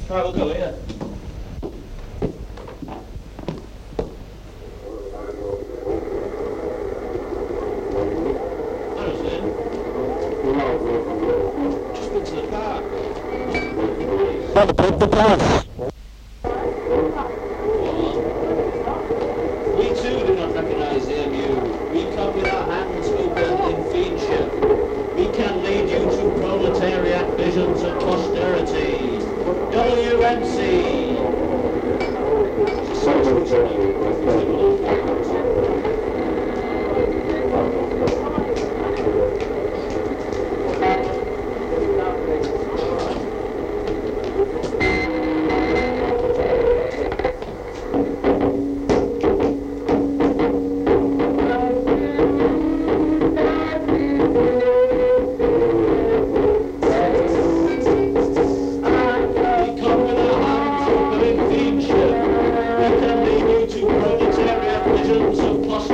Right, we'll go here. Just been to the park. Well, the class. We too do not recognise the MU. We come with our hands open in fiendship. We can lead you to proletariat visions of posterity. WMC. Visions of